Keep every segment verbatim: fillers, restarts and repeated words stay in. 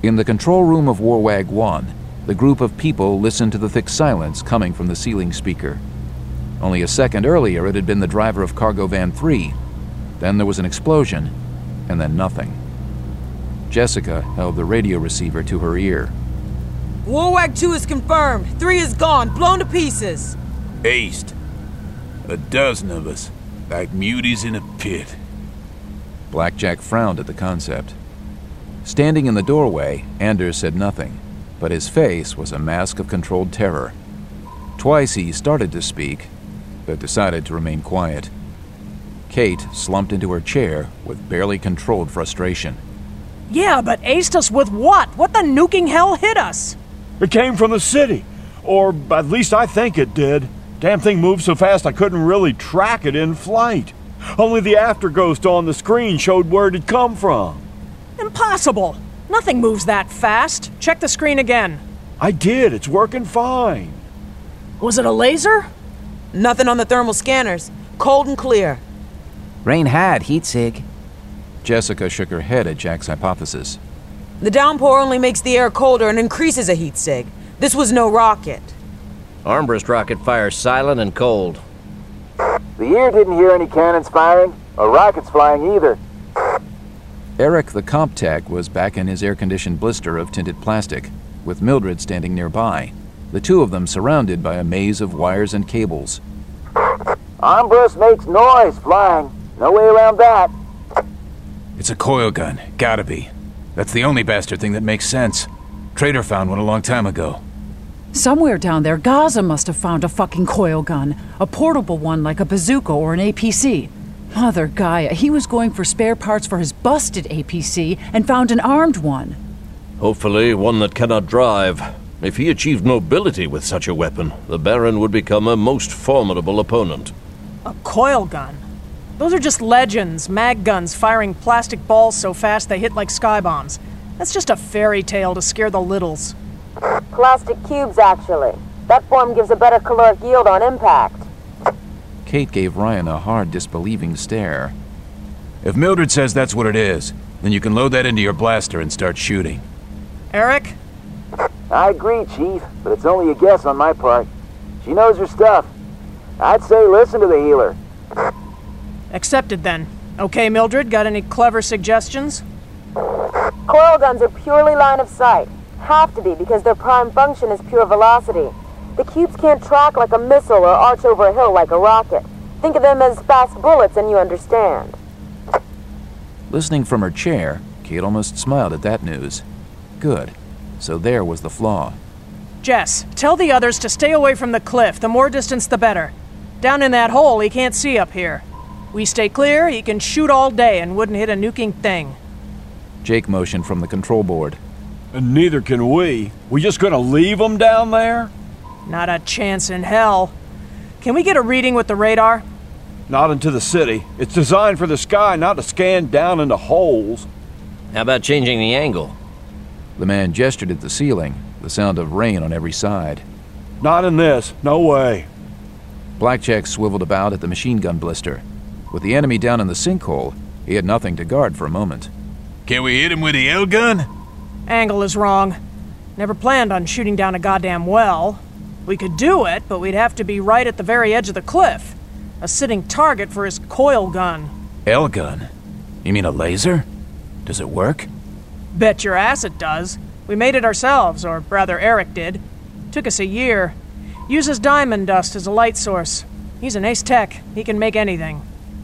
In the control room of Warwag one, the group of people listened to the thick silence coming from the ceiling speaker. Only a second earlier, it had been the driver of Cargo Van three. Then there was an explosion, and then nothing. Jessica held the radio receiver to her ear. Warwag two is confirmed. three is gone, blown to pieces. East. A dozen of us, like muties in a pit. Blackjack frowned at the concept. Standing in the doorway, Anders said nothing, but his face was a mask of controlled terror. Twice he started to speak, but decided to remain quiet. Kate slumped into her chair with barely controlled frustration. Yeah, but aced us with what? What the nuking hell hit us? It came from the city. Or at least I think it did. Damn thing moved so fast I couldn't really track it in flight. Only the afterghost on the screen showed where it had come from. Impossible! Nothing moves that fast. Check the screen again. I did. It's working fine. Was it a laser? Nothing on the thermal scanners. Cold and clear. Rain had heat sig. Jessica shook her head at Jack's hypothesis. The downpour only makes the air colder and increases a heat sig. This was no rocket. Armbrust rocket fires silent and cold. The ear didn't hear any cannons firing, or rockets flying either. Eric the comp tech was back in his air-conditioned blister of tinted plastic, with Mildred standing nearby, the two of them surrounded by a maze of wires and cables. Armbrust makes noise flying. No way around that. It's a coil gun. Gotta be. That's the only bastard thing that makes sense. Trader found one a long time ago. Somewhere down there, Gaza must have found a fucking coil gun. A portable one like a bazooka or an A P C. Mother Gaia, he was going for spare parts for his busted A P C and found an armed one. Hopefully one that cannot drive. If he achieved mobility with such a weapon, the Baron would become a most formidable opponent. A coil gun? Those are just legends, mag guns firing plastic balls so fast they hit like sky bombs. That's just a fairy tale to scare the littles. Plastic cubes, actually. That form gives a better caloric yield on impact. Kate gave Ryan a hard, disbelieving stare. If Mildred says that's what it is, then you can load that into your blaster and start shooting. Eric? I agree, Chief, but it's only a guess on my part. She knows her stuff. I'd say listen to the healer. Accepted then. Okay, Mildred, got any clever suggestions? Coil guns are purely line of sight. Have to be because their prime function is pure velocity. The cubes can't track like a missile or arch over a hill like a rocket. Think of them as fast bullets and you understand. Listening from her chair, Kate almost smiled at that news. Good. So there was the flaw. Jess, tell the others to stay away from the cliff. The more distance, the better. Down in that hole, he can't see up here. We stay clear, he can shoot all day and wouldn't hit a nuking thing. Jake motioned from the control board. And neither can we. We just gonna leave them down there? Not a chance in hell. Can we get a reading with the radar? Not into the city. It's designed for the sky, not to scan down into holes. How about changing the angle? The man gestured at the ceiling, the sound of rain on every side. Not in this. No way. Blackjack swiveled about at the machine gun blister. With the enemy down in the sinkhole, he had nothing to guard for a moment. Can we hit him with the L gun? Angle is wrong. Never planned on shooting down a goddamn well. We could do it, but we'd have to be right at the very edge of the cliff. A sitting target for his coil gun. L gun? You mean a laser? Does it work? Bet your ass it does. We made it ourselves, or rather Eric did. Took us a year. Uses diamond dust as a light source. He's an ace tech. He can make anything.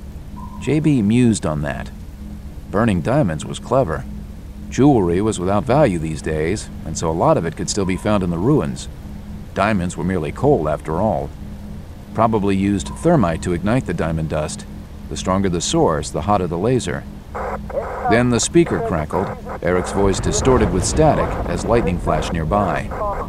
J B mused on that. Burning diamonds was clever. Jewelry was without value these days, and so a lot of it could still be found in the ruins. Diamonds were merely coal, after all. Probably used thermite to ignite the diamond dust. The stronger the source, the hotter the laser. Then the speaker crackled, Eric's voice distorted with static as lightning flashed nearby.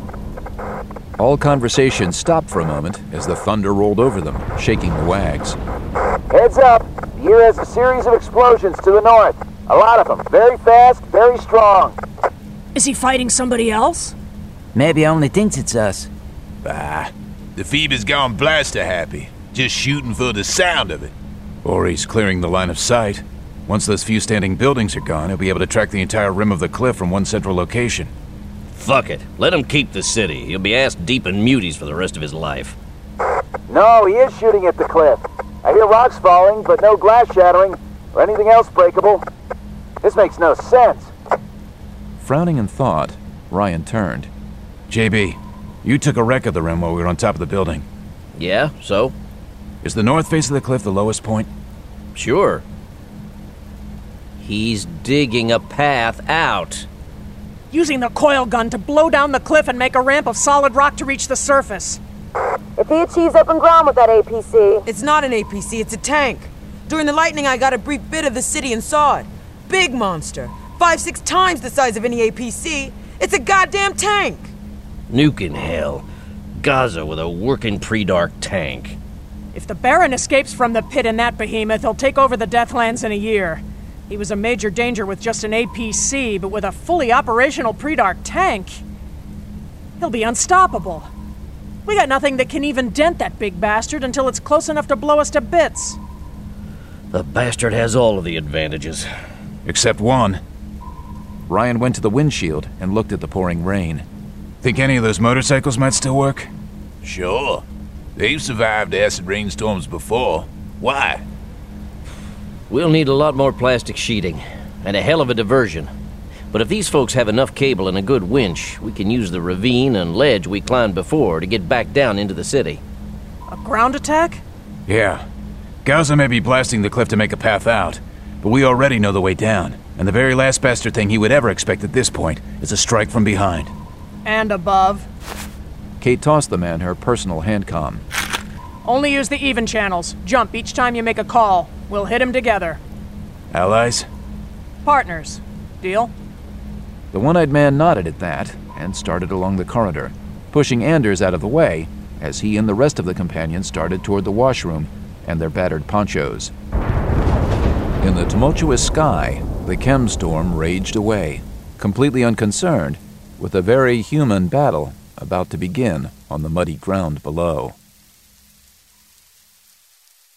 All conversation stopped for a moment as the thunder rolled over them, shaking the wags. Heads up! The ear has a series of explosions to the north. A lot of them. Very fast, very strong. Is he fighting somebody else? Maybe only thinks it's us. Bah. The Phoebe's gone blaster happy. Just shooting for the sound of it. Or he's clearing the line of sight. Once those few standing buildings are gone, he'll be able to track the entire rim of the cliff from one central location. Fuck it. Let him keep the city. He'll be ass deep in muties for the rest of his life. No, he is shooting at the cliff. I hear rocks falling, but no glass shattering or anything else breakable. This makes no sense. Frowning in thought, Ryan turned. J B, you took a wreck of the rim while we were on top of the building. Yeah, so? Is the north face of the cliff the lowest point? Sure. He's digging a path out. Using the coil gun to blow down the cliff and make a ramp of solid rock to reach the surface. If he achieves open ground with that A P C... It's not an A P C, it's a tank. During the lightning, I got a brief bit of the city and saw it. Big monster. Five, six times the size of any A P C. It's a goddamn tank! Nuke in hell. Gaza with a working pre-dark tank. If the Baron escapes from the pit in that behemoth, he'll take over the Deathlands in a year. He was a major danger with just an A P C, but with a fully operational pre-dark tank, he'll be unstoppable. We got nothing that can even dent that big bastard until it's close enough to blow us to bits. The bastard has all of the advantages. Except one. Ryan went to the windshield and looked at the pouring rain. Think any of those motorcycles might still work? Sure. They've survived acid rainstorms before. Why? We'll need a lot more plastic sheeting, and a hell of a diversion. But if these folks have enough cable and a good winch, we can use the ravine and ledge we climbed before to get back down into the city. A ground attack? Yeah. Gaza may be blasting the cliff to make a path out, but we already know the way down, and the very last bastard thing he would ever expect at this point is a strike from behind. And above. Kate tossed the man her personal handcom. Only use the even channels. Jump each time you make a call. We'll hit them together. Allies? Partners. Deal? The one-eyed man nodded at that and started along the corridor, pushing Anders out of the way as he and the rest of the companions started toward the washroom and their battered ponchos. In the tumultuous sky, the chem storm raged away, completely unconcerned with a very human battle about to begin on the muddy ground below.